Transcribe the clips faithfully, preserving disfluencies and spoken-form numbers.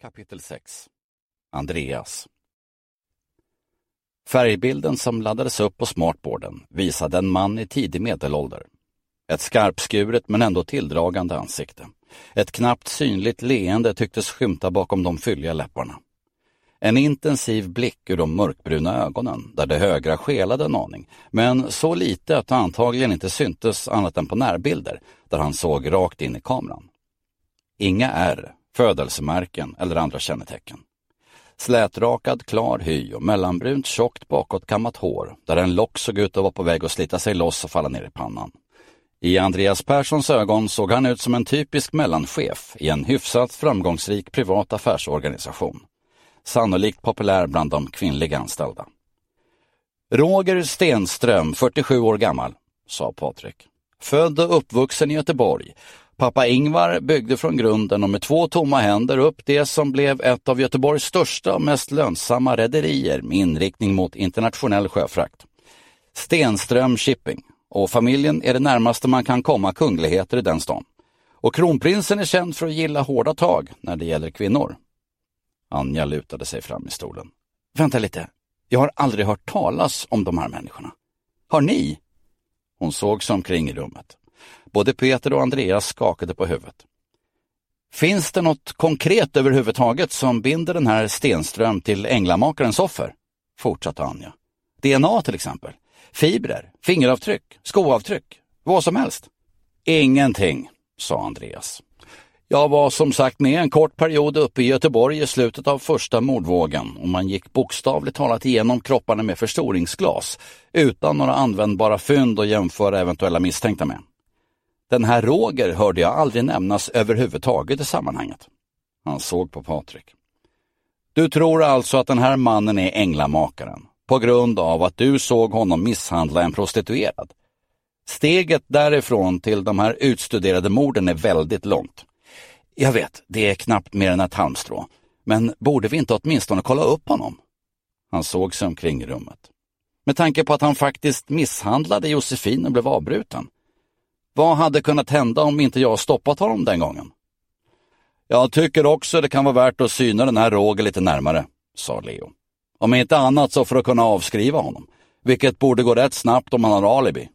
Kapitel sex. Andreas. Färgbilden som laddades upp på smartboarden visade en man i tidig medelålder. Ett skarpskuret men ändå tilldragande ansikte. Ett knappt synligt leende tycktes skymta bakom de fylliga läpparna. En intensiv blick ur de mörkbruna ögonen, där det högra skelade en aning, men så lite att det antagligen inte syntes annat än på närbilder, där han såg rakt in i kameran. Inga ärr, födelsemärken eller andra kännetecken. Slätrakad klar hy och mellanbrunt tjockt bakåt kammat hår, där en lock såg ut att vara på väg att slita sig loss och falla ner i pannan. I Andreas Perssons ögon såg han ut som en typisk mellanchef i en hyfsat framgångsrik privat affärsorganisation. Sannolikt populär bland de kvinnliga anställda. Roger Stenström, fyrtiosju år gammal, sa Patrik. Född och uppvuxen i Göteborg. Pappa Ingvar byggde från grunden och med två tomma händer upp det som blev ett av Göteborgs största och mest lönsamma rederier med inriktning mot internationell sjöfrakt. Stenström Shipping. Och familjen är det närmaste man kan komma kungligheter i den stan. Och kronprinsen är känd för att gilla hårda tag när det gäller kvinnor. Anja lutade sig fram i stolen. Vänta lite, jag har aldrig hört talas om de här människorna. Har ni? Hon såg sig omkring i rummet. Både Peter och Andreas skakade på huvudet. Finns det något konkret överhuvudtaget som binder den här Stenström till änglamakarens offer? Fortsatte Anja. D N A till exempel. Fibrer, fingeravtryck, skoavtryck, vad som helst. Ingenting, sa Andreas. Jag var som sagt med en kort period uppe i Göteborg i slutet av första mordvågen och man gick bokstavligt talat igenom kropparna med förstoringsglas utan några användbara fynd att jämföra eventuella misstänkta med. Den här Roger hörde jag aldrig nämnas överhuvudtaget i sammanhanget. Han såg på Patrik. Du tror alltså att den här mannen är änglamakaren på grund av att du såg honom misshandla en prostituerad? Steget därifrån till de här utstuderade morden är väldigt långt. Jag vet, det är knappt mer än ett halmstrå. Men borde vi inte åtminstone kolla upp honom? Han såg sig omkring i rummet. Med tanke på att han faktiskt misshandlade Josefin och blev avbruten. Vad hade kunnat hända om inte jag stoppat honom den gången? Jag tycker också det kan vara värt att syna den här Roger lite närmare, sa Leo. Om inte annat så för att kunna avskriva honom. Vilket borde gå rätt snabbt om han har alibi.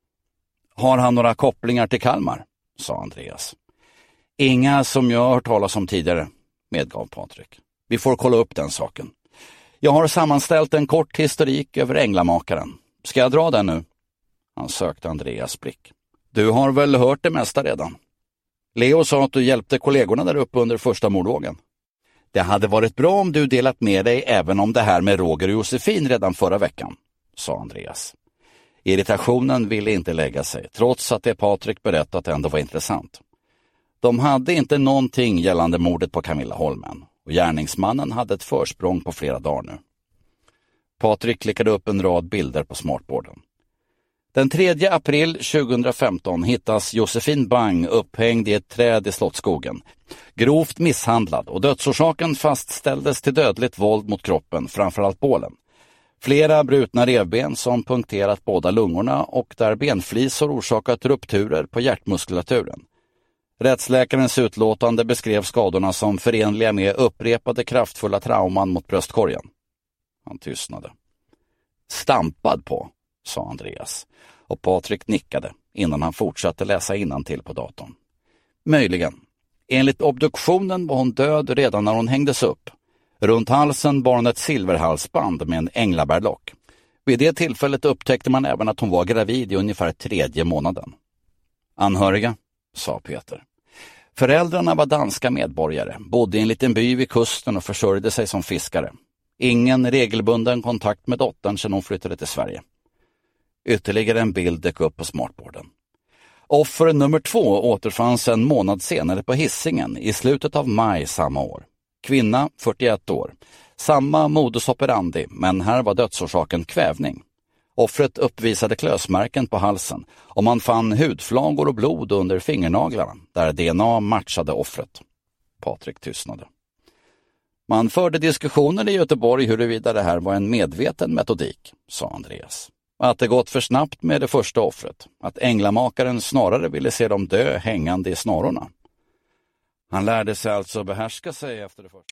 Har han några kopplingar till Kalmar? Sa Andreas. Inga som jag har hört talas om tidigare, medgav Patrik. Vi får kolla upp den saken. Jag har sammanställt en kort historik över änglamakaren. Ska jag dra den nu? Han sökte Andreas blick. Du har väl hört det mesta redan? Leo sa att du hjälpte kollegorna där uppe under första mordvågen. Det hade varit bra om du delat med dig även om det här med Roger och Josefin redan förra veckan, sa Andreas. Irritationen ville inte lägga sig, trots att det Patrik berättat ändå var intressant. De hade inte någonting gällande mordet på Camilla Holmen och gärningsmannen hade ett försprång på flera dagar nu. Patrik klickade upp en rad bilder på smartboarden. Den tredje april tjugohundrafemton hittas Josefin Bang upphängd i ett träd i Slottsskogen. Grovt misshandlad och dödsorsaken fastställdes till dödligt våld mot kroppen, framförallt bålen. Flera brutna revben som punkterat båda lungorna och där benflisor orsakat rupturer på hjärtmuskulaturen. Rättsläkarens utlåtande beskrev skadorna som förenliga med upprepade kraftfulla trauman mot bröstkorgen. Han tystnade. Stampad på, sa Andreas. Och Patrik nickade innan han fortsatte läsa innantill på datorn. Möjligen. Enligt obduktionen var hon död redan när hon hängdes upp. Runt halsen bar hon ett silverhalsband med en änglabärlock. Vid det tillfället upptäckte man även att hon var gravid i ungefär tredje månaden. Anhöriga, sa Peter. Föräldrarna var danska medborgare, bodde i en liten by vid kusten och försörjde sig som fiskare. Ingen regelbunden kontakt med dottern sedan hon flyttade till Sverige. Ytterligare en bild dök upp på smartboarden. Offer nummer två återfanns en månad senare på Hisingen i slutet av maj samma år. Kvinna, fyrtioett år. Samma modus operandi, men här var dödsorsaken kvävning. Offret uppvisade klösmärken på halsen och man fann hudflagor och blod under fingernaglarna där D N A matchade offret. Patrik tystnade. Man förde diskussioner i Göteborg huruvida det här var en medveten metodik, sa Andreas. Att det gått för snabbt med det första offret. Att änglamakaren snarare ville se dem dö hängande i snororna. Han lärde sig alltså behärska sig efter det första.